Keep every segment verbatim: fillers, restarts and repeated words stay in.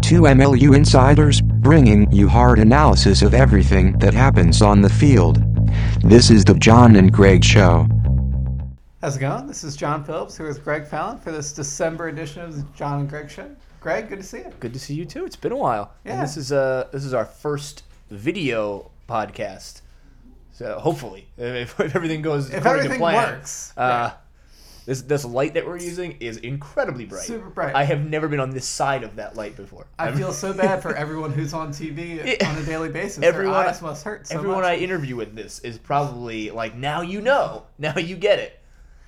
Two M L U insiders, bringing you hard analysis of everything that happens on the field. This is the John and Greg Show. How's it going? This is John Phillips here with Greg Fallon for this December edition of the John and Greg Show. Greg, good to see you. Good to see you too. It's been a while. Yeah. And this is uh this is our first video podcast. So hopefully, if, if everything goes If according everything to plan, works. uh, right. this this light that we're using is incredibly bright. Super bright. I have never been on this side of that light before. I feel so bad for everyone who's on T V Yeah. on a daily basis. Everyone- Their eyes must hurt so Everyone much. I interview with this is probably like, now you know, now you get it.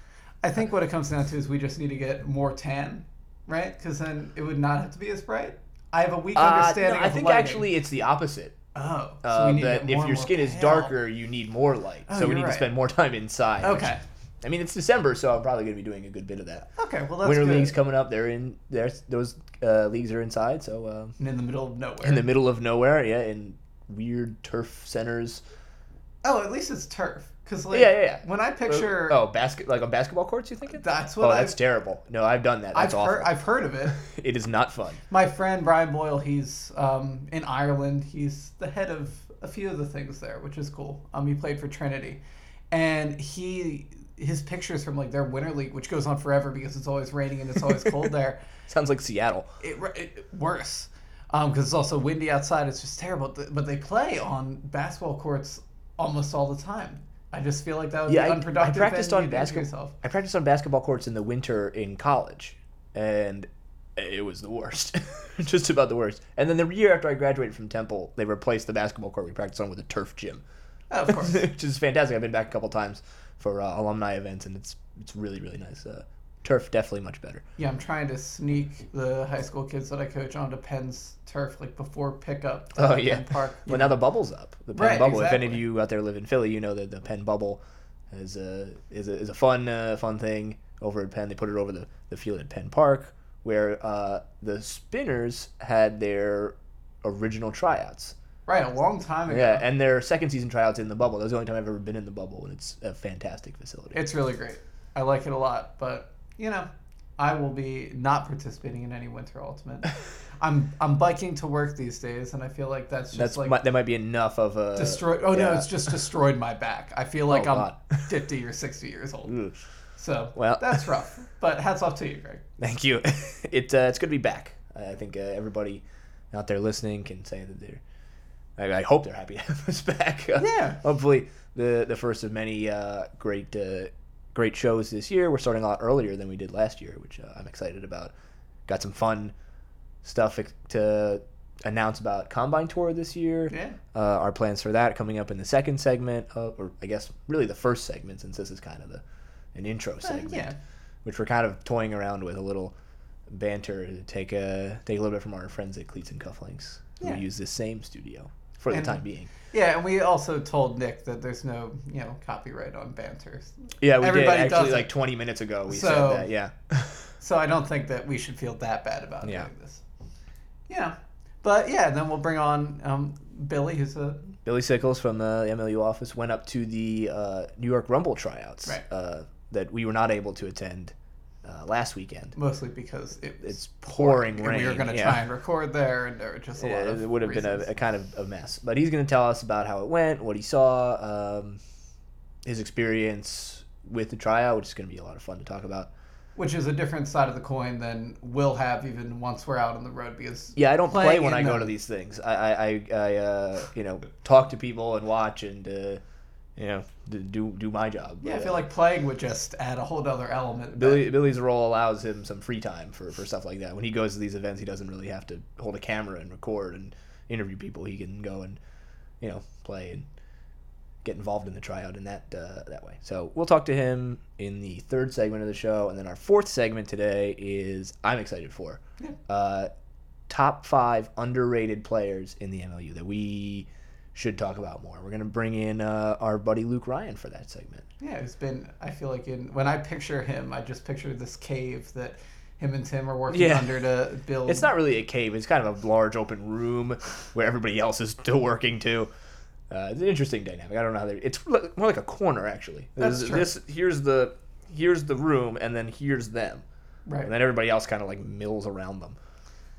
I think what it comes down to is we just need to get more tan, right? Because then it would not have to be as bright. I have a weak Uh, understanding no, I of think lighting. actually it's the opposite. Oh, so Uh, we need to that get more if and your more skin is pale. darker, you need more light. Oh, so we you're need right. to spend more time inside. which- Okay. I mean, it's December, so I'm probably going to be doing a good bit of that. Okay, well that's Winter good. leagues coming up. They're in. There's those uh, leagues are inside. So um, And in the middle of nowhere. in the middle of nowhere, yeah, in weird turf centers. Oh, at least it's turf. Because like, Yeah, yeah, yeah. when I picture, Oh, basket like on basketball courts. You thinking? that's what Oh, I've, that's terrible. No, I've done that. That's I've awful. heard. I've heard of it. It is not fun. My friend Brian Boyle, he's um, in Ireland. He's the head of a few of the things there, which is cool. Um, he played for Trinity, and he his pictures from like their winter league, which goes on forever because it's always raining and it's always cold there. Sounds like Seattle. It, it worse because um, it's also windy outside. It's just terrible. But they play on basketball courts almost all the time. I just feel like that would Yeah, be I, unproductive. I practiced and on you'd injure basketball. yourself. I practiced on basketball courts in the winter in college, and it was the worst. Just about the worst. And then the year after I graduated from Temple, they replaced the basketball court we practiced on with a turf gym. Oh, of course. Which is fantastic. I've been back a couple times for uh, alumni events, and it's it's really, really nice. Uh, turf, definitely much better. Yeah, I'm trying to sneak the high school kids that I coach onto Penn's turf, like before pickup. to Oh, yeah. Penn Park. Well, now the bubble's up. The Penn Right, bubble. If any of exactly. you out there live in Philly, you know that the Penn bubble is a is a, is a fun uh, fun thing over at Penn. They put it over the, the field at Penn Park, where uh, the Spinners had their original tryouts. Right, a long time ago. Yeah, and their second season tryouts in the bubble. That was the only time I've ever been in the bubble, and it's a fantastic facility. It's really great. I like it a lot, but you know, I will be not participating in any winter ultimate. I'm I'm biking to work these days, and I feel like that's just That's like might, that might be enough of a destroyed. Oh no, yeah. it's just destroyed my back. I feel like Oh, I'm God. fifty or sixty years old. Ugh. So Well. that's rough. But hats off to you, Greg. Thank you. It uh, it's good to be back. I think uh, everybody out there listening can say that they're. I, I hope they're happy to have us back. Uh, Yeah. Hopefully, the the first of many uh, great uh, great shows this year. We're starting a lot earlier than we did last year, which uh, I'm excited about. Got some fun stuff to announce about Combine Tour this year. Yeah. Uh, our plans for that coming up in the second segment, of, or I guess really the first segment, since this is kind of the an intro segment, yeah. which we're kind of toying around with a little banter to take a take a little bit from our friends at Cleats and Cufflinks, who Yeah. use this same studio for And- the time being. Yeah, and we also told Nick that there's no, you know, copyright on banter. Yeah, we Everybody did does actually it. like twenty minutes ago. We So- said that. Yeah. So I don't think that we should feel that bad about Yeah. doing this. Yeah. But yeah, then we'll bring on um, Billy, who's a Billy Sickles from the M L U office went up to the uh, New York Rumble tryouts Right. uh, that we were not able to attend uh, last weekend. mostly because it was It's pouring and we were rain, going to yeah. try and record there, and there were just a lot Yeah, of it would have been a, reasons. a kind of a mess. But he's going to tell us about how it went, what he saw, um, his experience with the tryout, which is going to be a lot of fun to talk about. Which is a different side of the coin than we'll have even once we're out on the road, because Yeah, I don't play playing when in I go the- to these things. I, I, I, I uh, you know, talk to people and watch and, uh, you know, d- do do my job. yeah, I But, feel uh, like playing would just add a whole other element. Billy Billy's role allows him some free time for, for stuff like that. When he goes to these events, he doesn't really have to hold a camera and record and interview people. He can go and, you know, play and get involved in the tryout in that uh, that way. So we'll talk to him in the third segment of the show, and then our fourth segment today is I'm excited for Yeah. uh, top five underrated players in the M L U that we should talk about more. We're gonna bring in uh, our buddy Luke Ryan for that segment. Yeah, it's been. I feel like in when I picture him, I just picture this cave that him and Tim are working Yeah. under to build. It's not really a cave. It's kind of a large open room where everybody else is still working too. Uh, it's an interesting dynamic. I don't know how they. It's more like a corner actually. That's This- true. This here's the here's the room, and then here's them, right. and then everybody else kind of like mills around them.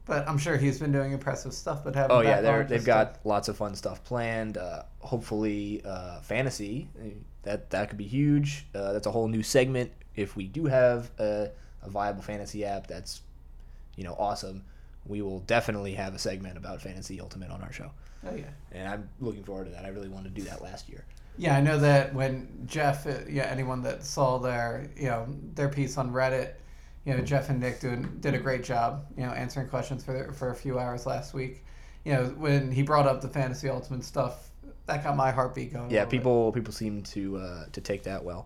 But I'm sure he's been doing impressive stuff. But having Oh yeah, back they're, on they've just got lots of fun stuff planned. Uh, hopefully, uh, fantasy that that could be huge. Uh, that's a whole new segment. If we do have a, a viable fantasy app, that's you know awesome. We will definitely have a segment about Fantasy Ultimate on our show. Oh yeah. And I'm looking forward to that. I really wanted to do that last year. Yeah, I know that when Jeff, uh, yeah, anyone that saw their, you know, their piece on Reddit, you know, Jeff and Nick doing, did a great job, you know, answering questions for for a few hours last week. You know, when he brought up the Fantasy Ultimate stuff, that got my heartbeat going. Yeah, people people seem to uh, to take that well.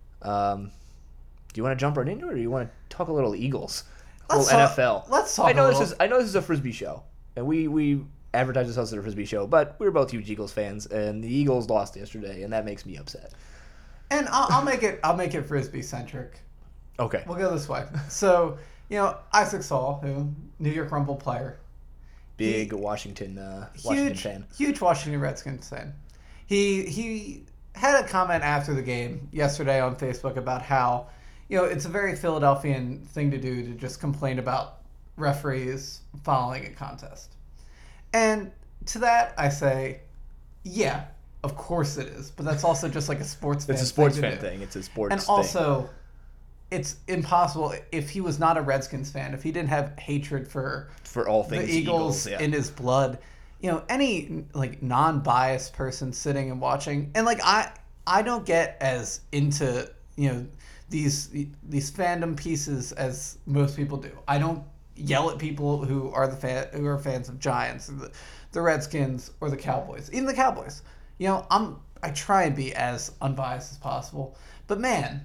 Um, do you want to jump right into it, or do you want to talk a little Eagles, a Let's little talk- N F L? let's talk I know a this little- is I know this is a Frisbee show, and we we advertise ourselves as a Frisbee show, but we're both huge Eagles fans, and the Eagles lost yesterday, and that makes me upset. And I'll, I'll make it, I'll make it Frisbee centric. Okay. We'll go this way. So, you know, Isaac Saul, who New York Rumble player, Big he- Washington uh, Washington huge, fan. huge Washington Redskins fan. He he had a comment after the game yesterday on Facebook about how, you know, it's a very Philadelphian thing to do to just complain about referees following a contest. And to that, I say, yeah, of course it is. But that's also just like a sports fan It's a sports thing to fan do. thing. It's a sports And thing. also, it's impossible if he was not a Redskins fan, if he didn't have hatred for for all things the Eagles, yeah. in his blood, you know, any like non-biased person sitting and watching, and like I, I don't get as into you know these these fandom pieces as most people do. I don't yell at people who are the fan who are fans of Giants, or the, the Redskins, or the Cowboys, even the Cowboys. You know, I'm I try and be as unbiased as possible, but man,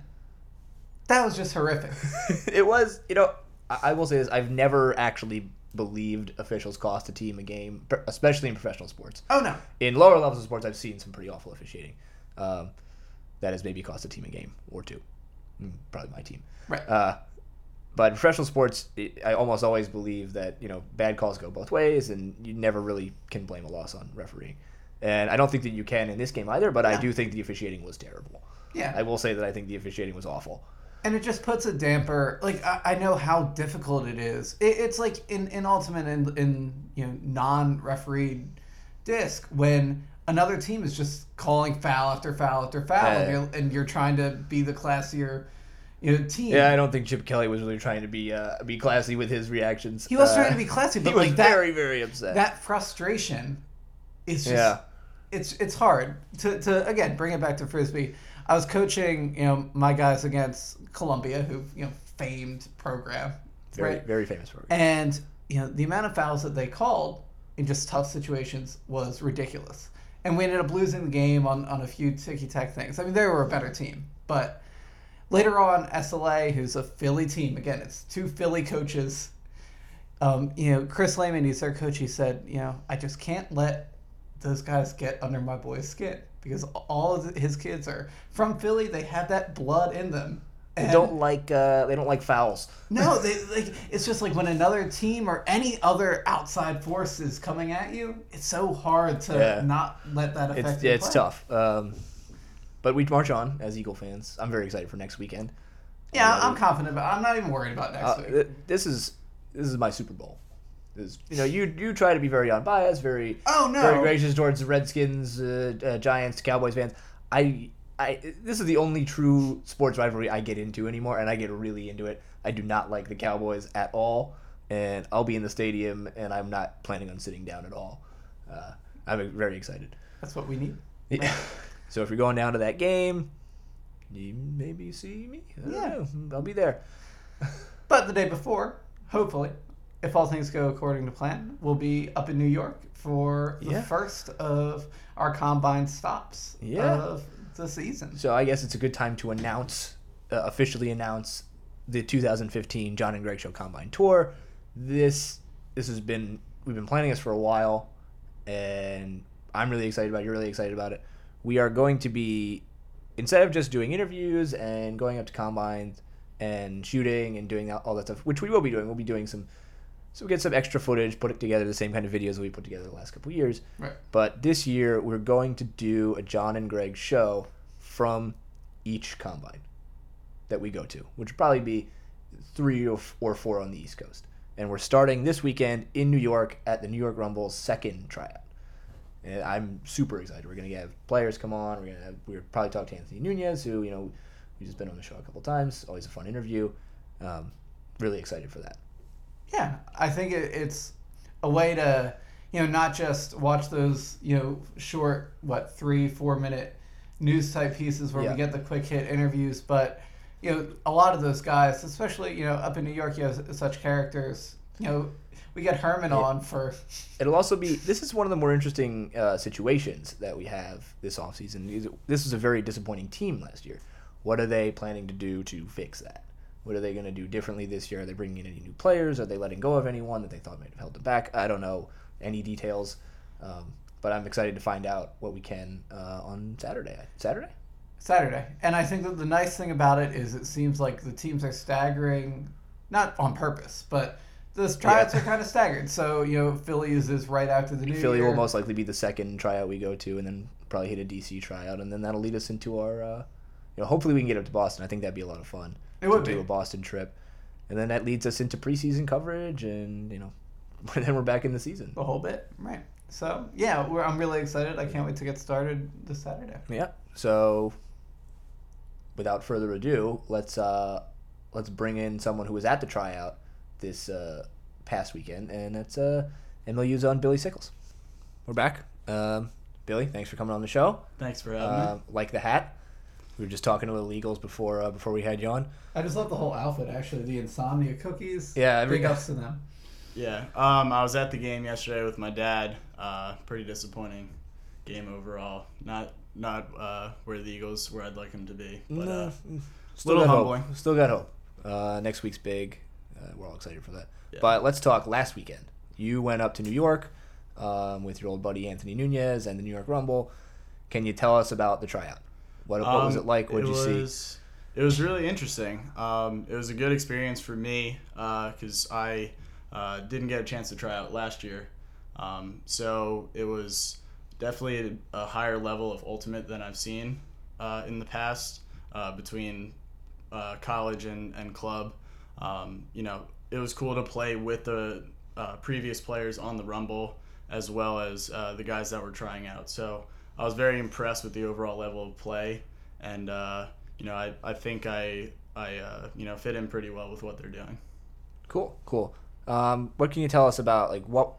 that was just horrific. It was, you know, I, I will say this: I've never actually believed officials cost a team a game, per- especially in professional sports. Oh no. In lower levels of sports, I've seen some pretty awful officiating. Um, that has maybe cost a team a game or two. Mm, Probably my team. Right. Uh, but in professional sports, it, I almost always believe that you know bad calls go both ways, and you never really can blame a loss on refereeing. And I don't think that you can in this game either. But I Yeah. do think the officiating was terrible. Yeah. I will say that I think the officiating was awful. And it just puts a damper. Like I, I know how difficult it is. It, it's like in, in Ultimate and in, in you know non-refereed disc when another team is just calling foul after foul after foul, Yeah. and, you're, and you're trying to be the classier, you know, team. Yeah, I don't think Chip Kelly was really trying to be uh, be classy with his reactions. He was Uh, trying to be classy, but He was like that, very, very upset. that frustration is just Yeah. it's it's hard to, to again bring it back to Frisbee. I was coaching, you know, my guys against Columbia, who you know famed program, very, right? very famous program. And you know the amount of fouls that they called in just tough situations was ridiculous. And we ended up losing the game on, on a few ticky-tack things. I mean, they were a better team. But later on, S L A, who's a Philly team, again, it's two Philly coaches. Um, you know, Chris Lehman, he's their coach, he said, you know, I just can't let those guys get under my boy's skin. Because all of his kids are from Philly. They have that blood in them. They And- don't like uh, they don't like fouls. no, they like it's just like when another team or any other outside force is coming at you, it's so hard to Yeah. not let that affect It's your it's play. tough. Um, but we march on as Eagle fans. I'm very excited for next weekend. Yeah, Uh, I'm confident about. I'm not even worried about next Uh, week. th- this is this is my Super Bowl. This is, you know, you you try to be very unbiased, very Oh, no. very gracious towards the Redskins, uh, uh, Giants, Cowboys fans. I I this is the only true sports rivalry I get into anymore, and I get really into it. I do not like the Cowboys at all, and I'll be in the stadium, and I'm not planning on sitting down at all. Uh, I'm very excited. That's what we need. Yeah. So if you're going down to that game, you maybe see me. I don't Yeah. know. I'll be there. But the day before, hopefully, if all things go according to plan, we'll be up in New York for the Yeah. first of our combine stops Yeah. of the season. So I guess it's a good time to announce, uh, officially announce the two thousand fifteen John and Greg Show Combine Tour. This this has been we've been planning this for a while, and I'm really excited about it. You're really excited about it. We are going to be, instead of just doing interviews and going up to combines and shooting and doing all that stuff, which we will be doing. We'll be doing some, so we get some extra footage, put it together, the same kind of videos that we put together the last couple of years. Right. But this year, we're going to do a John and Greg show from each combine that we go to, which would probably be three or f- or four on the East Coast. and we're starting this weekend in New York at the New York Rumble's second tryout. And I'm super excited. We're gonna have players come on. We're gonna have, we're probably talk to Anthony Nunez, who you know he's just been on the show a couple times. Always a fun interview. Um, really excited for that. Yeah, I think it, it's a way to you know not just watch those you know short what three four minute news type pieces where Yeah. we get the quick hit interviews, but you know a lot of those guys, especially you know up in New York, you have such characters. You know, we get Herman Yeah. on for. It'll also be, this is one of the more interesting uh, situations that we have this offseason. This was a very disappointing team last year. What are they planning to do to fix that? What are they going to do differently this year? Are they bringing in any new players? Are they letting go of anyone that they thought might have held them back? I don't know any details, um, but I'm excited to find out what we can uh, on Saturday. Saturday? Saturday. And I think that the nice thing about it is it seems like the teams are staggering, not on purpose, but the tryouts Yeah. are kind of staggered. So, you know, Phillies is right after the new Philly year. will most likely be the second tryout we go to, and then probably hit a D C tryout, and then that'll lead us into our, uh, you know, hopefully we can get up to Boston. I think that'd be a lot of fun. It would to do be. a Boston trip. And then that leads us into preseason coverage, and, you know, then we're back in the season. The whole bit. Right. So, yeah, we're, I'm really excited. I can't wait to get started this Saturday. Yeah. So, without further ado, let's uh, let's bring in someone who was at the tryout this uh, past weekend, and that's uh, M L U's own Billy Sickles. We're back. Um, Billy, thanks for coming on the show. Thanks for having Uh, me. like the hat. We were just talking to the Eagles before uh, before we had you on. I just love the whole outfit, actually. The insomnia cookies. Yeah, every- Big ups to them. Yeah, um, I was at the game yesterday with my dad. Uh, pretty disappointing game overall. Not not uh, where the Eagles where I'd like them to be, but uh, Still little got humbling. hope. Still got hope. Uh, next week's big. Uh, we're all excited for that. Yeah. But let's talk last weekend. You went up to New York um, with your old buddy Anthony Nunez and the New York Rumble. Can you tell us about the tryout? What, what was Um, it like? What did you see? was, It was really interesting. Um, it was a good experience for me because I uh, didn't get a chance to try out last year. Um, so it was definitely a, a higher level of Ultimate than I've seen uh, in the past uh, between uh, college and, and club. Um, you know, it was cool to play with the uh, previous players on the Rumble as well as uh, the guys that were trying out. So I was very impressed with the overall level of play, and uh, you know, I, I think I I uh, you know fit in pretty well with what they're doing. Cool, cool. Um, what can you tell us about like what,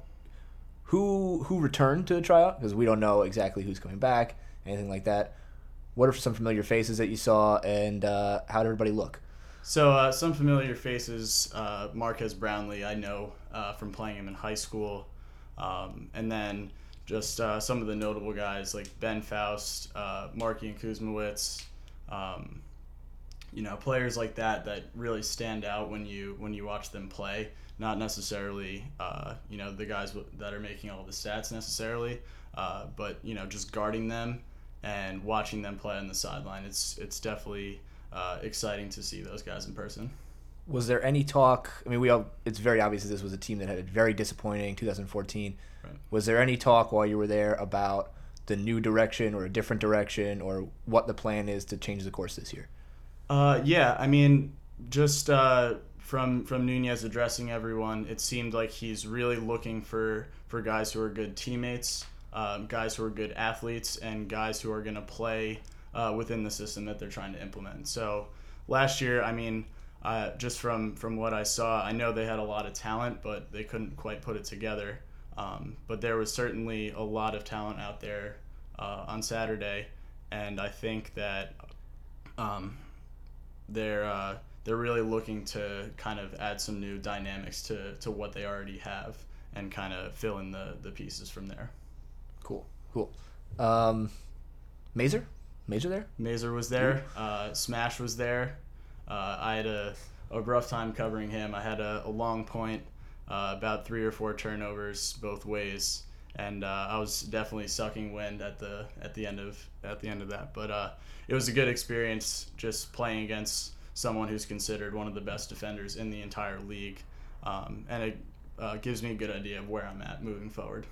who who returned to the tryout? Because we don't know exactly who's coming back, anything like that. What are some familiar faces that you saw, and uh, how did everybody look? So uh, some familiar faces, uh, Marquez Brownlee, I know uh, from playing him in high school, um, and then just uh, some of the notable guys like Ben Faust, uh, Marky and Kuzmowicz, um, you know, players like that that really stand out when you when you watch them play. Not necessarily, uh, you know, the guys w- that are making all the stats necessarily, uh, but you know, just guarding them and watching them play on the sideline. It's it's definitely uh, exciting to see those guys in person. Was there any talk? I mean, we all, it's very obvious that this was a team that had a very disappointing two thousand fourteen. Right. Was there any talk while you were there about the new direction or a different direction, or what the plan is to change the course this year? Uh, yeah, I mean, just uh, from from Nunez addressing everyone, it seemed like he's really looking for, for guys who are good teammates, um, guys who are good athletes, and guys who are going to play uh, within the system that they're trying to implement. So last year, I mean, uh, just from, from what I saw, I know they had a lot of talent, but they couldn't quite put it together. Um, but there was certainly a lot of talent out there uh, on Saturday, and I think that um, they're uh, they're really looking to kind of add some new dynamics to, to what they already have and kind of fill in the, the pieces from there. Cool, cool. Um, Mazer? Mazer there? Mazer was there. Uh, Smash was there. Uh, I had a, a rough time covering him. I had a, a long point, uh, about three or four turnovers both ways, and uh, I was definitely sucking wind at the at the end of at the end of that. But uh, it was a good experience just playing against someone who's considered one of the best defenders in the entire league, um, and it uh, gives me a good idea of where I'm at moving forward.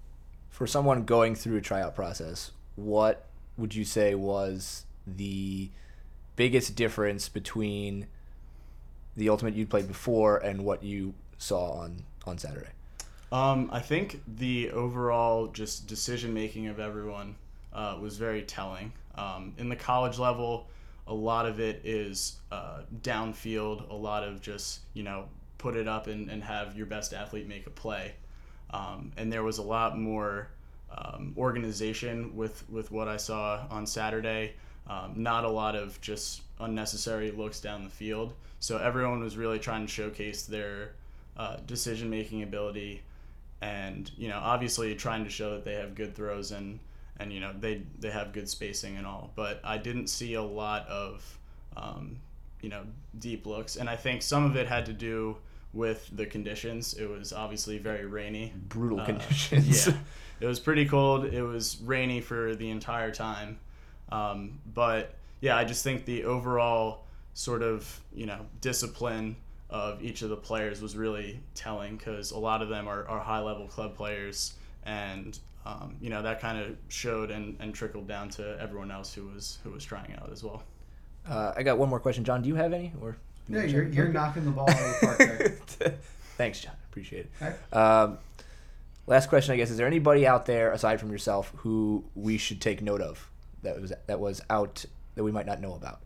For someone going through a tryout process, what would you say was the biggest difference between the Ultimate you played before and what you saw on, on Saturday? Um, I think the overall just decision making of everyone uh, was very telling. Um, in the college level, a lot of it is uh, downfield, a lot of just, you know, put it up and, and have your best athlete make a play. Um, and there was a lot more um, organization with, with what I saw on Saturday. Um, not a lot of just unnecessary looks down the field. So everyone was really trying to showcase their uh, decision-making ability and, you know, obviously trying to show that they have good throws and, and you know, they, they have good spacing and all. But I didn't see a lot of, um, you know, deep looks. And I think some of it had to do with the conditions. It was obviously very rainy. Brutal Uh, conditions. Yeah. It was pretty cold. It was rainy for the entire time. Um, but yeah, I just think the overall sort of, you know, discipline of each of the players was really telling, because a lot of them are, are high level club players, and um, you know, that kind of showed and, and trickled down to everyone else who was who was trying out as well. Uh, I got one more question, John. Do you have any? Or Yeah, you're you're knocking the ball out of the park there. Thanks, John. Appreciate it. All right. Um, last question, I guess. Is there anybody out there aside from yourself who we should take note of that was that was out that we might not know about?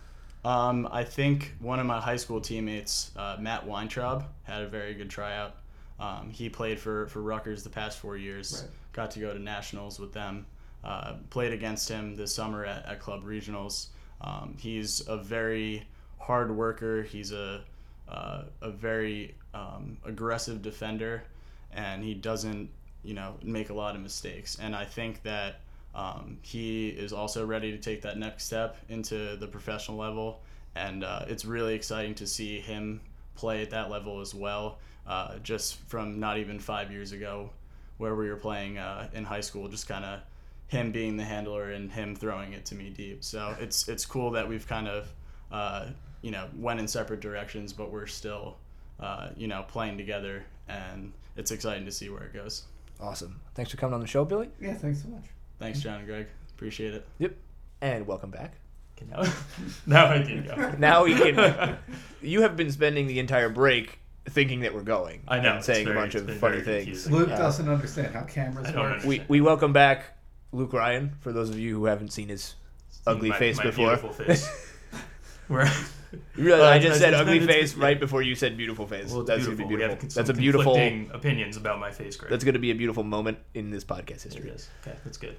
Um, I think one of my high school teammates, uh, Matt Weintraub, had a very good tryout. Um, he played for, for Rutgers the past four years, Right. got to go to nationals with them, uh, played against him this summer at, at club regionals. Um, he's a very hard worker. He's a, uh, a very um, aggressive defender, and he doesn't, you know, make a lot of mistakes. And I think that Um, he is also ready to take that next step into the professional level, and uh, it's really exciting to see him play at that level as well, uh, just from not even five years ago where we were playing uh, in high school, just kind of him being the handler and him throwing it to me deep. So it's it's cool that we've kind of, uh, you know, went in separate directions, but we're still, uh, you know, playing together, and it's exciting to see where it goes. Awesome. Thanks for coming on the show, Billy. Yeah, thanks so much. Thanks, John and Greg. Appreciate it. Yep. And welcome back. Now, now I can go. Now we can. You have been spending the entire break thinking that we're going. I know, And it's saying very- a bunch it's of been funny very things. confusing. Luke Yeah. doesn't understand how cameras I don't work. understand. We we welcome back Luke Ryan. For those of you who haven't seen his ugly my, face my before. Beautiful face. Where You realize Uh, I just it's- said it's ugly been- it's- face right before you said beautiful face. well, it's That's beautiful. gonna be We have beautiful. some That's a beautiful. conflicting opinions about my face, Greg. That's going to be a beautiful moment in this podcast It history. is. Okay, that's good.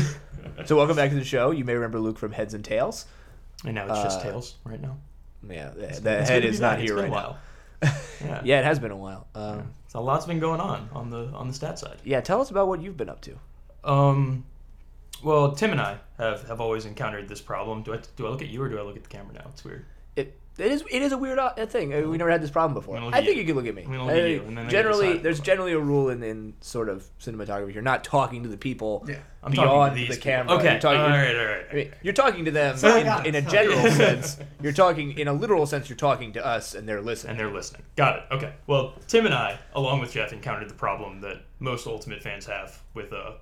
So welcome back to the show. You may remember Luke from Heads and Tails. And now it's just Uh, tails right now. Yeah, the, It's- the it's head good to is be not back. It's here been right a now. while. Yeah. Yeah, it has been a while. Um, So a lot's been going on on the on the stat side. yeah, tell us about what you've been up to. Um, well, Tim and I have, have always encountered this problem. Do I do I look at you or do I look at the camera now? It's weird. It it is it is a weird uh, thing. Uh, We never had this problem before. I'm gonna look I at think you. you can look at me. I'm gonna look at Uh, you, and then I generally, decide. there's generally a rule in, in sort of cinematography. You're not talking to the people Yeah. I'm beyond talking to these the people. camera. Okay, You're talking, all you're- right, all right. I mean, you're talking to them So I got in, it. in a Sorry. general sense. You're talking in a literal sense. You're talking to us, and they're listening. And they're listening. Got it. Okay. Well, Tim and I, along with Jeff, encountered the problem that most Ultimate fans have with uh,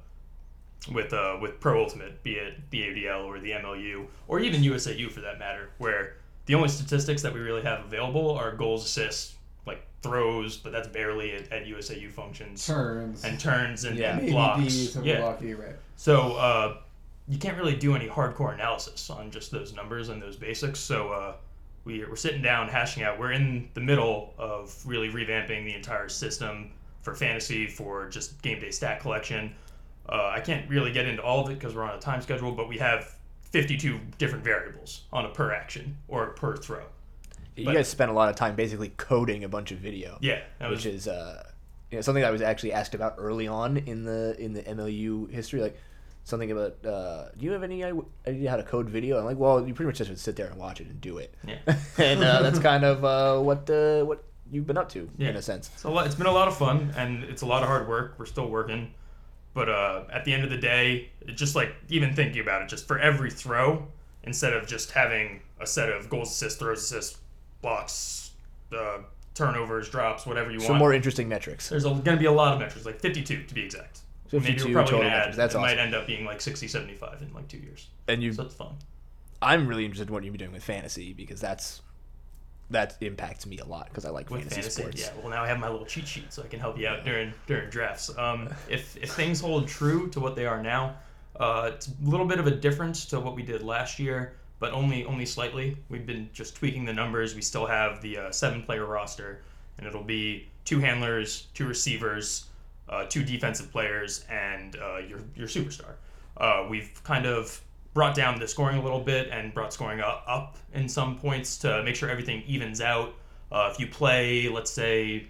with uh, with Pro Ultimate, be it the A D L or the M L U, or even U S A U for that matter, where the only statistics that we really have available are goals, assists, like throws, but that's barely at, at U S A U functions, Turns. and turns and, Yeah. and maybe blocks. D's over Yeah. lucky, right? So uh, you can't really do any hardcore analysis on just those numbers and those basics. So uh, we, we're sitting down, hashing out. We're in the middle of really revamping the entire system for fantasy, for just game day stat collection. Uh, I can't really get into all of it because we're on a time schedule, but we have fifty-two different variables on a per action or per throw. You But- guys spent a lot of time basically coding a bunch of video. Yeah, that was which is uh, you know, something I was actually asked about early on in the in the M L U history, like something about uh, do you have any idea how to code video? I'm like, well, you pretty much just sit there and watch it and do it. yeah. And uh, that's kind of uh, what uh, what you've been up to Yeah. in a sense. It's a lot, it's been a lot of fun, and it's a lot of hard work. We're still working. But uh, at the end of the day, it just like even thinking about it, just for every throw, instead of just having a set of goals, assists, throws, assists, blocks, uh, turnovers, drops, whatever you Some want, more interesting metrics. there's going to be a lot of metrics, like fifty-two to be exact. Maybe fifty-two we're probably total going to add, metrics. That's it awesome. might end up being like sixty, seventy-five in like two years. And you, So that's fun. I'm really interested in what you've been doing with fantasy because that's that impacts me a lot because I like With fantasy, fantasy, sports. yeah. Well, now I have my little cheat sheet, so I can help you out during during drafts. Um, if if things hold true to what they are now, uh, it's a little bit of a difference to what we did last year, but only only slightly. We've been just tweaking the numbers. We still have the uh, seven player roster, and it'll be two handlers, two receivers, uh, two defensive players, and uh, your your superstar. Uh, we've kind of brought down the scoring a little bit and brought scoring up, up in some points to make sure everything evens out. Uh, if you play, let's say,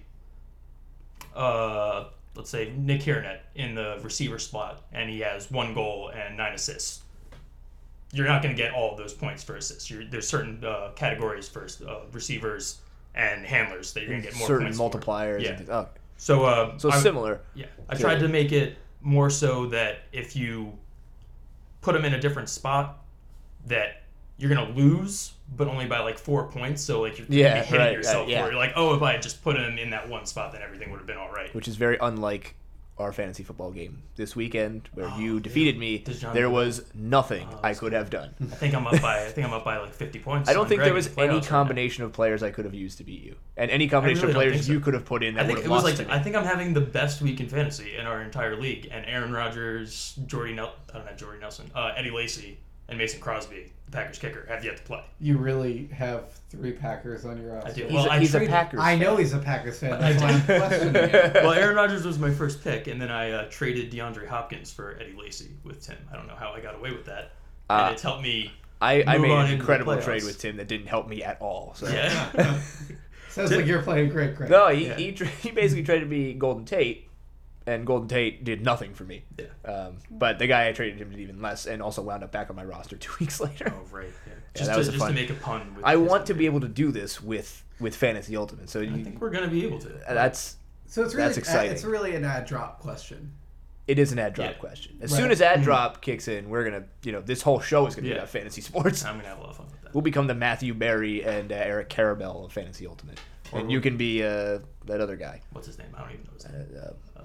uh, let's say Nick Hiernett in the receiver spot, and he has one goal and nine assists, you're not going to get all of those points for assists. You're, there's certain uh, categories for uh, receivers and handlers that you're going to get more Certain points multipliers. for. Yeah. And things. Oh, So, uh, so I- similar. Yeah, I tried to make it more so that if you put them in a different spot, that you're gonna lose, but only by like four points. So like you're Yeah, gonna be hitting right, yourself right, yeah. for it. You're like, oh, if I had just put him in that one spot, then everything would have been all right. Which is very unlike our fantasy football game this weekend, where Oh, you dude. defeated me. Does John There do was nothing Oh, I that's could have done. I think I'm up by I think I'm up by like fifty points. I don't on think Greg there was in the any playoffs right now. combination of players I could have used to beat you, and any combination really of don't players think so. you could have put in that I think would it have was lost like to me. I think I'm having the best week in fantasy in our entire league, and Aaron Rodgers, Jordy Nel- I don't know Jordy Nelson, uh, Eddie Lacy, and Mason Crosby, the Packers kicker, have yet to play. You really have three Packers on your roster. I do. He's, Well, a, I he's a traded- Packers. I know fan. he's a Packers fan. I That's why I'm do. questioning it. Well, Aaron Rodgers was my first pick, and then I uh, traded DeAndre Hopkins for Eddie Lacy with Tim. I don't know how I got away with that, and Uh, it's helped me. I, I move made on an into the incredible playoffs. trade with Tim that didn't help me at all. So. Yeah. Sounds like you're playing great, great. No, he Yeah. he, tra- he basically traded me Golden Tate, and Golden Tate did nothing for me. Yeah. Um, but the guy I traded him did even less, and also wound up back on my roster two weeks later. Oh right. Yeah. Yeah, Just, that to, was a just fun- to make a pun. With I his want to be name. able to do this with with Fantasy Ultimate. So I you, think we're gonna be able to. that's So it's really That's exciting. it's really an ad drop question. it is an ad drop Yeah. question. As Right. soon as ad drop kicks in, we're gonna you know this whole show is gonna be Yeah. about fantasy sports. I'm gonna have a lot of fun with that. We'll become the Matthew Berry and uh, Eric Carabell of Fantasy Ultimate, Or and you can be uh, that other guy. What's his name? I don't even know his Uh, name. uh, Uh,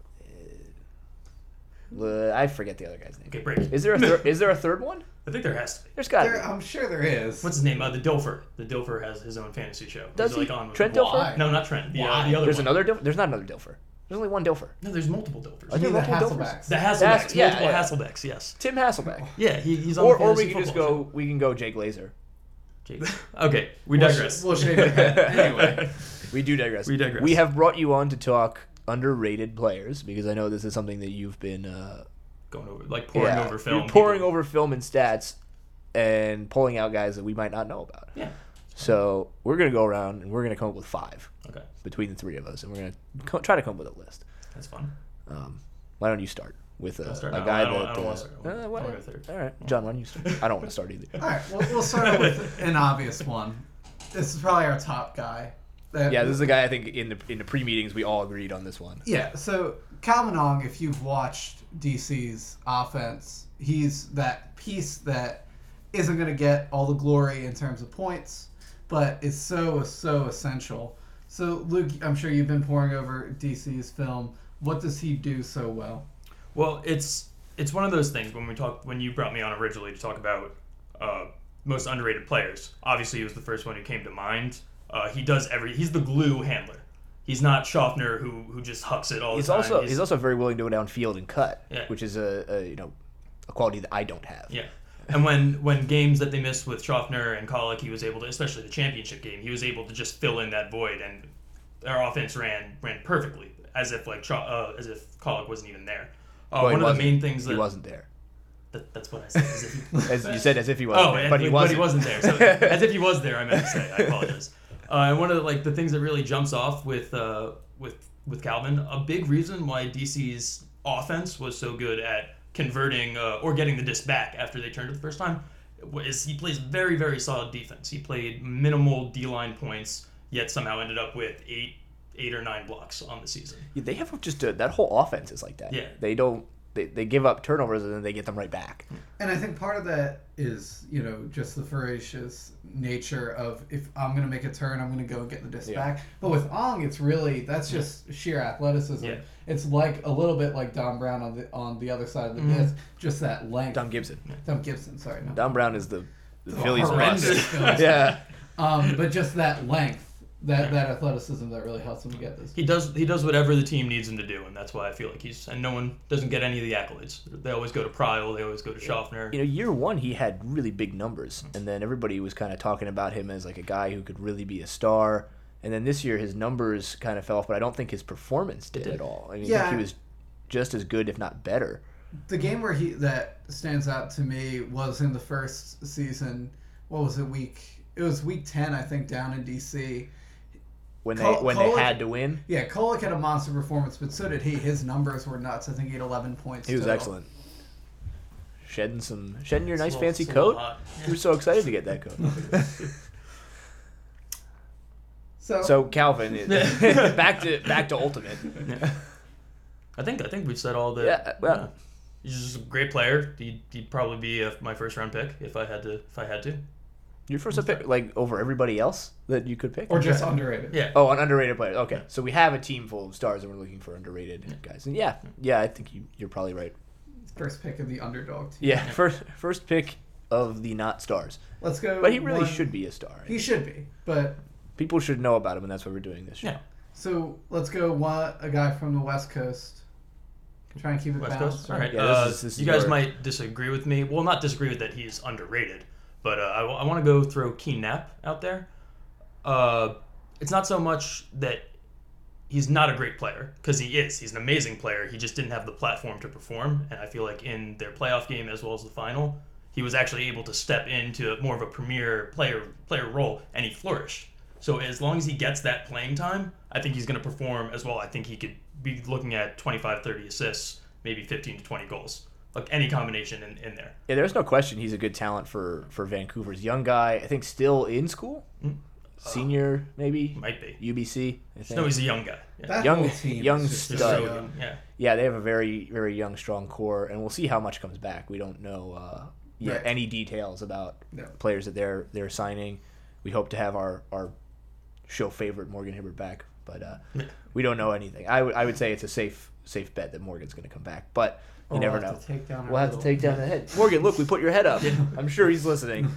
uh, I forget the other guy's name. okay, break. Is there a thir- is there a third one? I think there has to be. There's got to There, be. I'm sure there is. What's his name? Uh, the Dilfer. The Dilfer has his own fantasy show. Does He's he? like on with Trent the- Dilfer? Why? No, not Trent. The, uh, Why? the other There's one. another. Dilfer? There's not another Dilfer. There's only one Dilfer. No, there's multiple Dilfers. Are the there multiple Hasselbacks. The Hass- Hasselbacks. yeah, multiple yeah. Hasselbacks. Yes. Tim Hasselbeck. Yeah, he, he's on Or the or we fantasy can just football go. We can go Jake Glazer. show. Jake. Okay, we We'll digress. sh- We'll shave your head. Anyway. We do digress. We digress. We have brought you on to talk underrated players because I know this is something that you've been uh, Going over, like pouring yeah, over film. You're pouring people. over film and stats and pulling out guys that we might not know about. Yeah. So we're gonna go around and we're gonna come up with five Okay, between the three of us, and we're gonna co- try to come up with a list. that's fun. Um, why don't you start with a, I'll start a now. guy I don't- that? I don't uh, wanna start. I wanna- uh, why I wanna don't- go third. all right, John, why don't you start? I don't want to start either. All right, we'll, we'll start out with an obvious one. This is probably our top guy. That- Yeah, this is the guy I think in the in the pre meetings we all agreed on this one. Yeah, so Calvin Ong, if you've watched D C's offense, he's that piece that isn't going to get all the glory in terms of points, but is so, so essential. So, Luke, I'm sure you've been pouring over D C's film. What does he do so well? Well, it's it's one of those things when we talk when you brought me on originally to talk about uh, most underrated players. Obviously, he was the first one who came to mind. Uh, he does every. He's the glue handler. He's not Schaffner who who just hucks it all He's the time. also he's also very willing to go downfield and cut, Yeah. which is a, a you know a quality that I don't have. Yeah. And when, when games that they missed with Schaffner and Kolek, he was able to, especially the championship game, he was able to just fill in that void, and our offense ran ran perfectly, as if like Scha- uh, as if Kolek wasn't even there. Uh, Well, he one of the wasn't. main things that He wasn't there. That, that's what I said. As if he, As you said, as if he wasn't oh, there, and- but he wasn't. there. So as if he was there, I meant to say. I apologize. Uh, and one of the, like the things that really jumps off with uh, with with Calvin, a big reason why D C's offense was so good at converting uh, or getting the disc back after they turned it the first time is he plays very very solid defense. He played minimal D line points, yet somehow ended up with eight eight or nine blocks on the season. Yeah, they have just a, that whole offense is like that. Yeah. They don't. They, they give up turnovers and then they get them right back. And I think part of that is, you know, just the voracious nature of if I'm going to make a turn, I'm going to go and get the disc Yeah. back. But with Ong, it's really, that's just sheer athleticism. Yeah. It's like a little bit like Don Brown on the on the other side of the Mhm. disc, just that length. Dom Gibson. Dom Gibson, sorry. No. Dom Brown is the, the Oh, Phillies horrendous bust. Phillies. Yeah. Um, but just that length, that, that athleticism that really helps him to get this. He does he does whatever the team needs him to do, and that's why I feel like he's and no one doesn't get any of the accolades. They always go to Pryl, they always go to Schaffner. You know, year one he had really big numbers, and then everybody was kind of talking about him as like a guy who could really be a star. And then this year his numbers kind of fell off, but I don't think his performance did at all. I mean, Yeah. I think he was just as good, if not better. The game where he that stands out to me was in the first season. What was it? Week it was week ten, I think, down in D C. When they Col- when Kolek- they had to win, Yeah, Kolek had a monster performance, but so did he. His numbers were nuts. I think he had eleven points. he was total. excellent. Shedding some shedding your nice It's a little- fancy it's a little coat. hot. You were so excited to get that coat. So, So Calvin, it- back to back to Ultimate. I think I think we've said all the. Yeah, well- he's just a great player. He'd, he'd probably be a, my first round pick if I had to. If I had to. Your first pick, like over everybody else that you could pick, or just underrated. Yeah. oh, an underrated player. Okay, so we have a team full of stars, and we're looking for underrated guys. And yeah, yeah, I think you you're probably right. First pick of the underdog team. Yeah, first first pick of the not stars, Let's go. but he really one- should be a star. He should be, but People should know about him, and that's why we're doing this show. Yeah. so let's go. One a guy from the West Coast. Try and keep it West balanced. Coast. All right. Yeah, this uh, is- this is you guys your- might disagree with me. Well, not disagree with that he's underrated, but uh, I, want to go throw Keen Knapp out there. Uh, it's not so much that he's not a great player, because he is. He's an amazing player. He just didn't have the platform to perform, and I feel like in their playoff game as well as the final, he was actually able to step into more of a premier player player role, and he flourished. So as long as he gets that playing time, I think he's going to perform as well. I think he could be looking at twenty-five, thirty assists, maybe fifteen to twenty goals. Like any combination in, in there. Yeah, there's no question he's a good talent for for Vancouver's young guy. I think still in school, senior maybe, Might be. U B C. I think. No, he's a young guy. Yeah. That Young- whole team young is just Just stud. so so young. Yeah. Yeah, they have a very, very young, strong core, and we'll see how much comes back. We don't know uh, yet Right. any details about No. players that they're they're signing. We hope to have our, our show favorite Morgan Hibbert back, but uh, Yeah. we don't know anything. I would I would say it's a safe safe bet that Morgan's going to come back, but you Or never we'll know. have to take down our We'll have to little- take down the head. Morgan, look, we put your head up. I'm sure he's listening.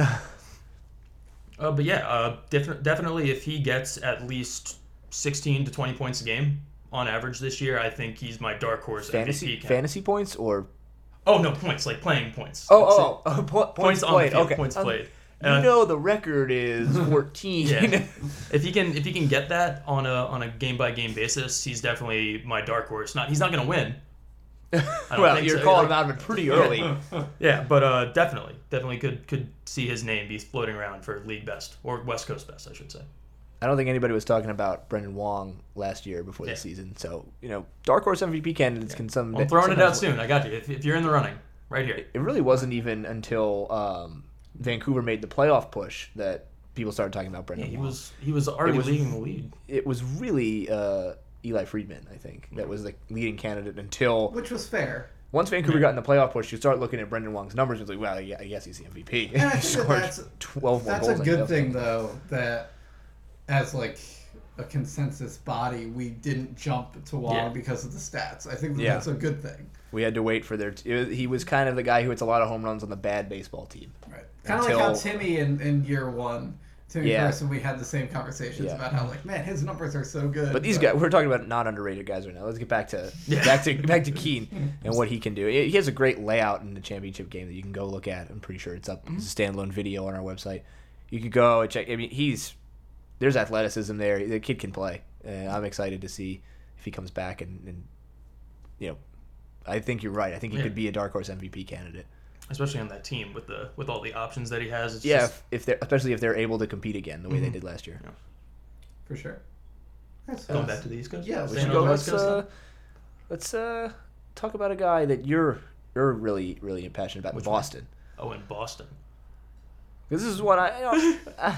Uh, but yeah, uh, def- definitely if he gets at least sixteen to twenty points a game on average this year, I think he's my dark horse Fantasy M V P. fantasy points or Oh, no, points, like playing points. oh That's oh, it. oh po- points, Points on the played. field, Okay, points Um, played. You Uh, know the record is fourteen. Yeah. if he can if he can get that on a on a game by game basis, he's definitely my dark horse. Not he's not gonna win. I don't well, think you're so. calling Like- him out of it pretty early. Yeah, but uh, definitely, definitely could could see his name be floating around for league best or West Coast best, I should say. I don't think anybody was talking about Brendan Wong last year before Yeah. the season. So, you know, dark horse M V P candidates can some. I'm throwing it out sometimes- soon. I got you. If, if you're in the running, right here. It really wasn't even until um, Vancouver made the playoff push that people started talking about Yeah, Brendan he Wong. was he was already was- leading the lead. It was really uh, Eli Friedman, I think, that was the leading candidate until Which was fair. once Vancouver got in the playoff push, you start looking at Brendan Wong's numbers and it's like, well, yeah, I guess he's the M V P. And I He think that scored that's- twelve more That's goals. a I good guess. thing, though, that as like a consensus body, we didn't jump to Wong Yeah. because of the stats. I think that Yeah. that's a good thing. We had to wait for their. T- it was, he was kind of the guy who hits a lot of home runs on the bad baseball team. Right. Kind of like how Until- Timmy in, in year one, Timmy Yeah. Person, we had the same conversations Yeah. about how like, man, his numbers are so good. But these guys, we're talking about not underrated guys right now. Let's get back to Yeah. back to back to Keane and what he can do. He has a great layout in the championship game that you can go look at. I'm pretty sure it's up. It's a standalone video on our website. You could go and check. I mean, he's there's athleticism there. The kid can play, and I'm excited to see if he comes back and, and you know, I think you're right. I think he Yeah. could be a dark horse M V P candidate. Especially on that team with the with all the options that he has. It's Yeah, just, if, if they're especially if they're able to compete again the way they Mhm. did last year. for sure. That's, going that's- back to the East Coast. Yeah, We Staying should on go. the Let's West Coast uh, let's uh, talk about a guy that you're you're really really passionate about Which in one? Boston. Oh, in Boston. This is what I. You know, uh,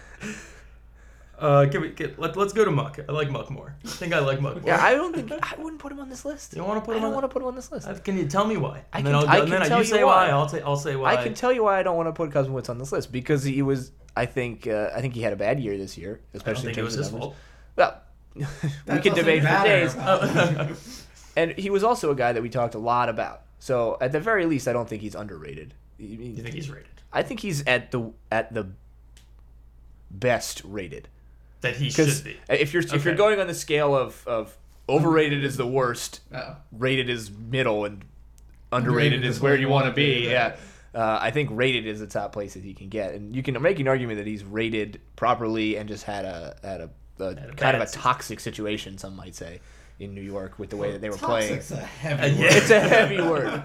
Uh, can we get, let, let's go to Muck. I like Muck more. I think I like Muck more. yeah, I don't think I wouldn't put him on this list. You don't want to put I him don't on? want to put him on this list. Uh, Can you tell me why? I And can- then I'll, I and can then tell you you say why. why. I'll, say I'll say why. I can tell you why I don't want to put Cosmowitz on this list because he was. I think uh, I think he had a bad year this year, I don't especially think in it was terms his of fault. numbers. Well, we That can doesn't debate for matter. days. Oh. And he was also a guy that we talked a lot about. So at the very least, I don't think he's underrated. You think he's rated? I think he's at the at the best rated. That he Because should be. if you're if Okay. you're going on the scale of, of overrated is the worst, Oh. rated is middle, and Underrated underrated is is where where you you want to wanna be. be, Yeah. yeah. Uh, I think rated is the top place that he can get, and you can make an argument that he's rated properly and just had a had a, a a kind of bad a season. toxic situation, some might say, in New York with the way that they were playing. Toxic's a heavy Uh, yeah. word. It's a heavy word,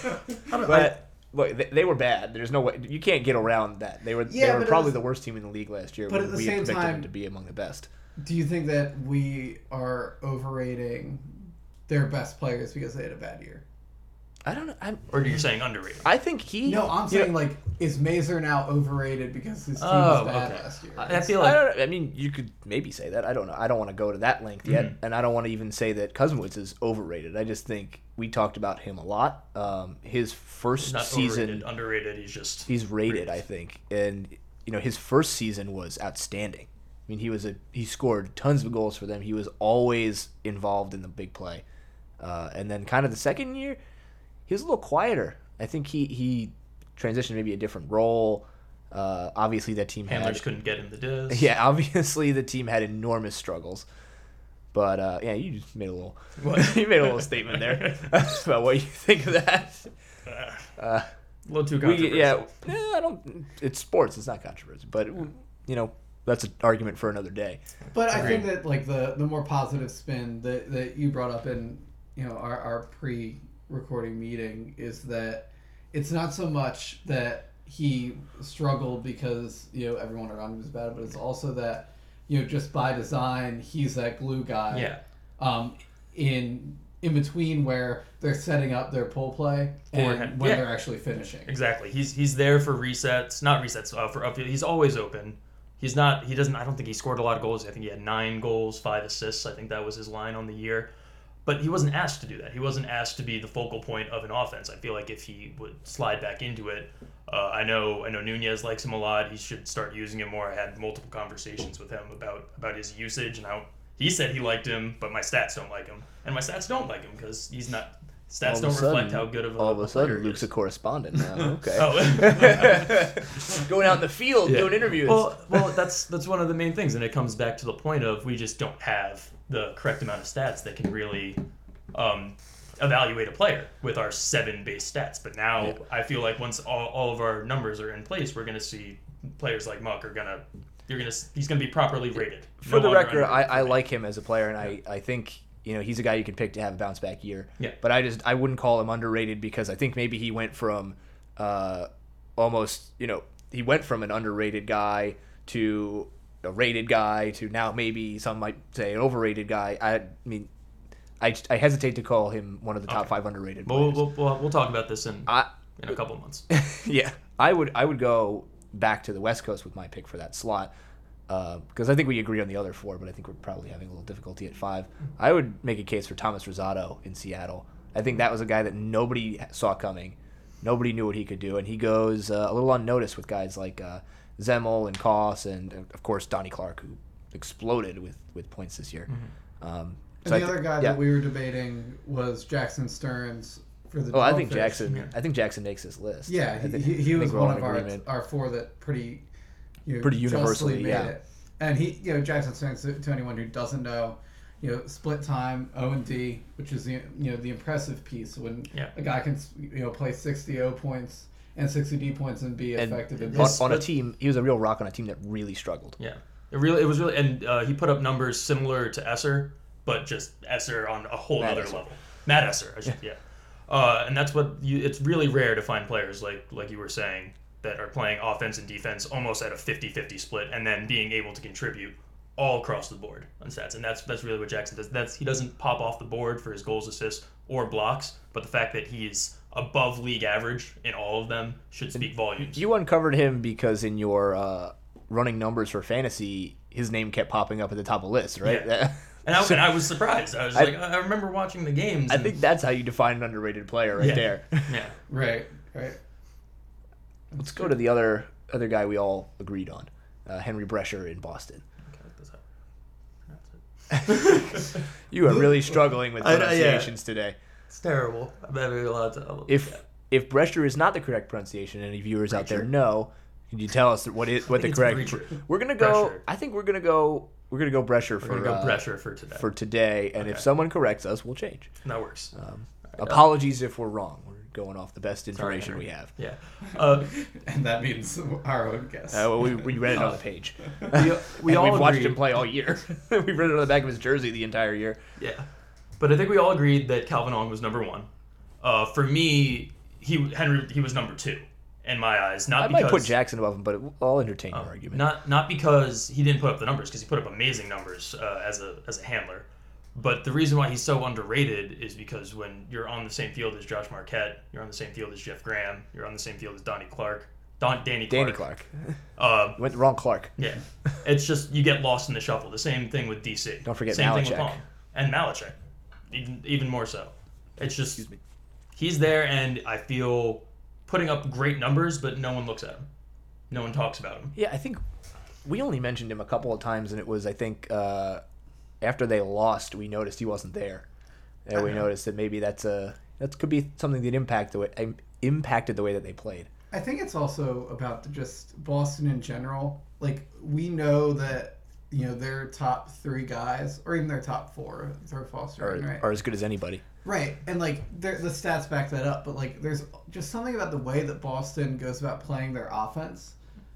I don't- but. Look, they, they were bad. There's no way you can't get around that. They were Yeah, they but were it probably was- the worst team in the league last year. but when at the we had same predicted them time- to be among the best. Do you think that we are overrating their best players because they had a bad year? I don't know. I'm, Or you're saying underrated? I think he. No, I'm you saying know, like, is Mazer now overrated because his team Oh, was bad okay. last year? I I feel I like don't. I mean, you could maybe say that. I don't know. I don't want to go to that length yet, Mhm. and I don't want to even say that Cousins is overrated. I just think we talked about him a lot. Um, his first he's not season, overrated, underrated. He's just he's rated, I think, and you know his first season was outstanding. I mean, he was a he scored tons of goals for them. He was always involved in the big play, uh, and then kind of the second year, he was a little quieter. I think he he transitioned maybe a different role. Uh, obviously, that team had handlers couldn't get him the disc. yeah, obviously the team had enormous struggles, but uh, yeah, you just made a little What? you made a little statement there about what you think of that. Uh, A little too we, controversial. yeah, eh, I don't. It's sports. It's not controversial, but you know that's an argument for another day. But I Agreed. think that like the the more positive spin that that you brought up in you know our, our pre-recording meeting is that it's not so much that he struggled because you know everyone around him was bad, but it's also that you know just by design he's that glue guy. Yeah. Um, in in between where they're setting up their pull play and Forehand. when Yeah. they're actually finishing. Exactly. He's he's there for resets, not resets uh, for upfield. He's always open. He's not. He doesn't. I don't think he scored a lot of goals. I think he had nine goals, five assists. I think that was his line on the year. But he wasn't asked to do that. He wasn't asked to be the focal point of an offense. I feel like if he would slide back into it, uh, I know I know Nunez likes him a lot. He should start using him more. I had multiple conversations with him about about his usage and how he said he liked him, but my stats don't like him, and my stats don't like him because he's not. Stats All of a don't reflect sudden- how good of a All of a a sudden, player he Luke's is. a correspondent now. Okay, Oh. going out in the field Yeah. doing interviews. Well, well, that's that's one of the main things, and it comes back to the point of we just don't have the correct amount of stats that can really um, evaluate a player with our seven base stats. But now Yeah. I feel like once all, all of our numbers are in place, we're going to see players like Muck are gonna you're gonna he's gonna be properly rated. For No the longer record, I, underrated I for me. like him as a player, and I, I think you know he's a guy you can pick to have a bounce back year. Yeah. But I just I wouldn't call him underrated because I think maybe he went from uh, almost you know he went from an underrated guy to a rated guy to now maybe some might say an overrated guy. I mean, I, I hesitate to call him one of the top Okay. five underrated We'll, players. we'll, we'll, we'll talk about this in I, in a couple months. yeah, I would I would go back to the West Coast with my pick for that slot because I think we agree on the other four, but I think we're probably having a little difficulty at five. I would make a case for Thomas Rosado in Seattle. I think that was a guy that nobody saw coming. Nobody knew what he could do, and he goes uh, a little unnoticed with guys like uh, Zemel and Koss and, uh, of course, Donnie Clark, who exploded with, with points this year. Um, And so I the thi- other guy yeah. that we were debating was Jackson Stearns for the Oh, I think Dogfish. Jackson. Yeah. I think Jackson makes this list. Yeah, I he, think- he, he I was think we're all one in of our, agreement. our four that pretty you know, Pretty justly universally, made yeah. it. And he, you know, Jackson Stearns, to, to anyone who doesn't know, you know, split time O and D, which is the you know the impressive piece when Yeah. a guy can you know play sixty O points and sixty D points and be And effective in on, this. on a split- team, he was a real rock on a team that really struggled. Yeah, it really, it was really, and uh, he put up numbers similar to Esser, but just Esser on a whole Matt other Esser. level. Matt Esser, I should, yeah. Uh, and that's what you. It's really rare to find players like like you were saying that are playing offense and defense almost at a fifty-fifty split, and then being able to contribute all across the board on stats. And that's that's really what Jackson does. That's he doesn't pop off the board for his goals, assists, or blocks, but the fact that he's above league average in all of them should speak volumes. You uncovered him because in your uh, running numbers for fantasy, his name kept popping up at the top of lists, right? Yeah. And I, and I was surprised. I was I- like, I remember watching the games. I and- think that's how you define an underrated player right Yeah. there. Yeah. Right, right. Let's go to the other other guy we all agreed on, uh, Henry Brescher in Boston. You are really struggling with I- I- yeah. pronunciations today. It's terrible. I'm having a lot of trouble. If if Brescher is not the correct pronunciation, any viewers out there Breacher. know, Can you tell us what is what the it's correct? Breacher. We're gonna go. Brescher. I think we're gonna go. We're gonna go Brescher for We're gonna go uh, Brescher for today. for today, and if Okay. someone corrects us, we'll change. that works. Um, uh, apologies if we're wrong. We're going off the best Sorry, information Henry. we have. Yeah. Uh, And that means our own guess. Uh, well, we, we read it on the page. we we And all we've watched agreed- him play all year. We've read it on the back of his jersey the entire year. Yeah, but I think we all agreed that Calvin Ong was number one. Uh, for me, he Henry he was number two in my eyes. Not I because might put Jackson above him, but I'll entertain Oh, your argument. Not not because he didn't put up the numbers, because he put up amazing numbers uh, as a as a handler. But the reason why he's so underrated is because when you're on the same field as Josh Marquette, you're on the same field as Jeff Graham, you're on the same field as Donnie Clark, Don Danny Clark. Danny Clark. Uh, Went the wrong Clark. yeah, it's just you get lost in the shuffle. The same thing with D C. Don't forget same thing Malachek. with Long. And Malachek, even even more so. It's just Excuse me. he's there, and I feel putting up great numbers, but no one looks at him. No one talks about him. Yeah, I think we only mentioned him a couple of times, and it was, I think, uh, after they lost, we noticed he wasn't there. And we Uh-huh. noticed that maybe that's a that could be something that impact the way, im- impacted the way that they played. I think it's also about the, just Boston in general. Like, we know that, you know, their top three guys, or even their top four, throw Foster Or, in, right? or as good as anybody. Right, and like they're- the stats back that up, but like there's just something about the way that Boston goes about playing their offense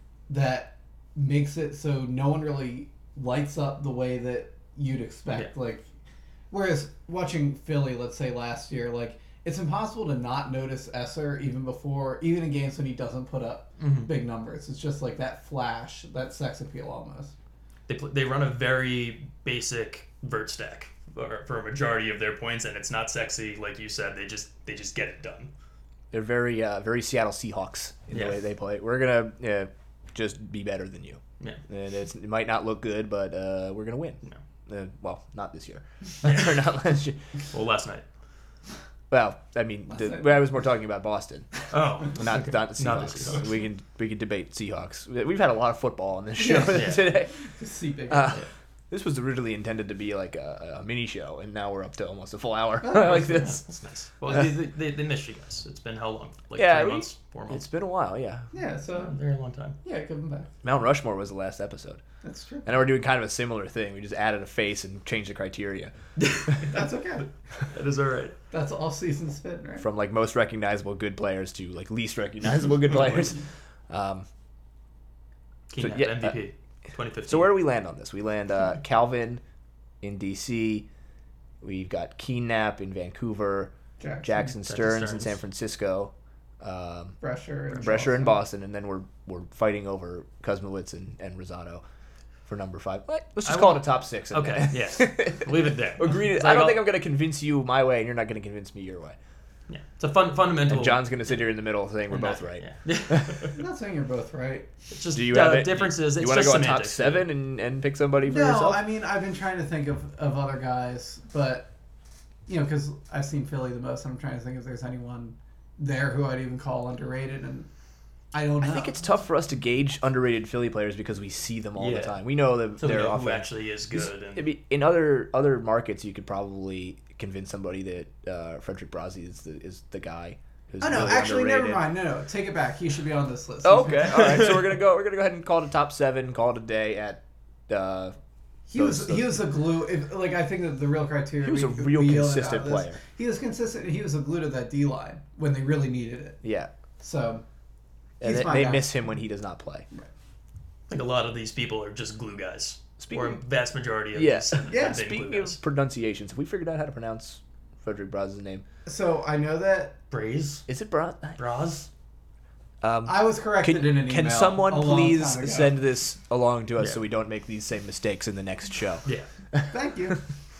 that makes it so no one really lights up the way that you'd expect. Yeah. Like, whereas watching Philly, let's say last year, like it's impossible to not notice Esser even before, even in games when he doesn't put up Mhm. big numbers. It's just like that flash, that sex appeal almost. They pl- they run a very basic vert stack for, for a majority of their points, and it's not sexy, like you said. They just they just get it done. They're very uh, very Seattle Seahawks in Yeah. the way they play. We're gonna uh, just be better than you, Yeah. and it's, it might not look good, but uh, we're gonna win. No. Uh, well, not this year, or not last year. Well, last night. Well, I mean, Last the, night. I was more talking about Boston, Oh, not not the Seahawks. Not the Seahawks. We can we can debate Seahawks. We've had a lot of football on this show Yeah. today. Just see big. Uh, this was originally intended to be like a, a mini show, and now we're up to almost a full hour Oh, like yeah, this. that's nice. Well, they, they, they, they missed you guys. It's been how long? Like Yeah, three we- months, four months. It's been a while, yeah. yeah, a so very long time. yeah, give him back. Mount Rushmore was the last episode. That's true. I know we're doing kind of a similar thing. We just added a face and changed the criteria That's okay. That is all right. That's all season spin, right? from like most recognizable good players to like least recognizable good players. Um, Keenan, yeah, M V P, twenty fifteen. so where do we land on this? We land uh, Calvin in D C. We've got Keenap in Vancouver. Jackson, Jackson Stearns in Stearns. San Francisco. Um, Brescher, and Brescher in Boston. Boston, and then we're we're fighting over Kuzmowicz and, and Rosado for number five. What? Let's just I call want- it a top six. and Okay, then- yeah. Leave it there. Agreed. It's I like don't I'll- think I'm going to convince you my way, and you're not going to convince me your way. Yeah, it's a fun fundamental. And John's going to sit here in the middle saying we're Not- both right. Yeah. I'm not saying you're both right. It's just Do you uh, have it? differences. You It's want to just go on top semantics. seven and, and pick somebody for No, yourself? I mean I've been trying to think of, of other guys, but you know, because I've seen Philly the most, I'm trying to think if there's anyone there who I'd even call underrated, and I don't know. I think it's tough for us to gauge underrated Philly players because we see them all Yeah. the time. We know that So we they're know who offense. actually is good. And It'd be- in other other markets, you could probably convince somebody that uh, Frederick Brazzi is the is the guy. Who's Oh no, really actually, underrated. never mind. No, no, take it back. He should be on this list. Okay, all right. So we're gonna go. We're gonna go ahead and call it a top seven. Call it a day at. Uh, He was those- he was a glue. If, like I think that the real criteria. He was we- a real we yelled consistent about this, player. He was consistent. He was a glue to that D line when they really needed it. yeah, So and he's they, my they guy. miss him when he does not play. I think a lot of these people are just glue guys. Speaking or a of- vast majority of Yeah. these. have Yeah, been Speaking glue of guys. pronunciations, have we figured out how to pronounce Frederick Braz's name? so I know that Braze, Is it Braz? Braz. Um, I was corrected can in an can email someone a long please time ago. send this along to us Yeah. so we don't make these same mistakes in the next show? Yeah. Thank you.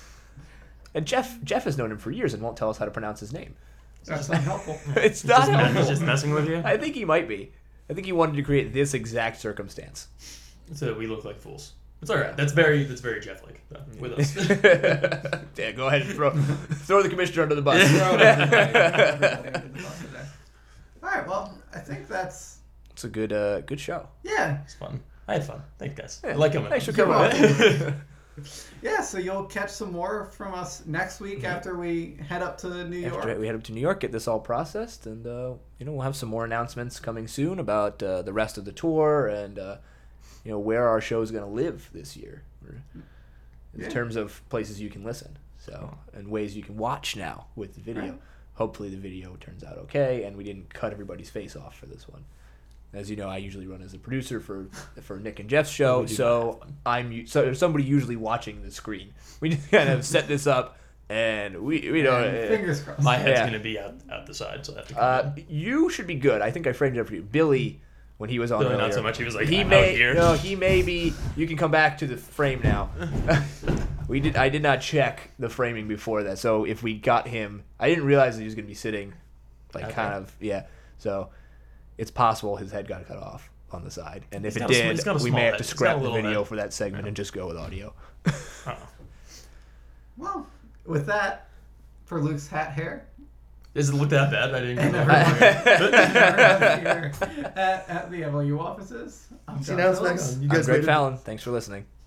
And Jeff Jeff has known him for years and won't tell us how to pronounce his name. That's not helpful. It's not Just, helpful. he's just messing with you, I think he might be. I think he wanted to create this exact circumstance. so that we look like fools. It's all right. That's very that's very Jeff-like though, with us. Yeah, go ahead and throw throw the commissioner under the bus. Throw everybody- everybody under the bus today. All right. Well, I think that's It's a good uh, good show. yeah. It's fun. I had fun. Thank you guys. I Yeah, like coming. Thanks for on. coming. You're on. Yeah, so you'll catch some more from us next week mm-hmm. after we head up to New York. After we head up to New York, get this all processed, and uh, you know we'll have some more announcements coming soon about uh, the rest of the tour and uh, you know where our show is going to live this year, in yeah. terms of places you can listen, so and ways you can watch now with the video. Right. Hopefully the video turns out okay, and we didn't cut everybody's face off for this one. As you know, I usually run as a producer for for Nick and Jeff's show, so I'm so there's somebody usually watching the screen. We just kind of set this up, and we we don't. Uh, fingers crossed. My head's yeah. gonna be out out the side, so I have to. Come uh, you should be good. I think I framed it up for you, Billy. When he was on Billy, earlier, not so much. He was like, he I'm may out here. no, he may be. You can come back to the frame now. we did. I did not check the framing before that, so if we got him, I didn't realize that he was gonna be sitting, like Okay. kind of yeah. So. It's possible his head got cut off on the side, and if He's it got a sm- did, he's got a we small may have head. to He's scrap got a the little video head. for that segment Yeah. and just go with audio. Uh-oh. Well, with that, for Luke's hat hair, Does it look that bad? I didn't. and know. everyone here at, at the M L U offices, I'm See, John now it's back Phillips. on. You I'm guys Greg waited- Fallon. Thanks for listening.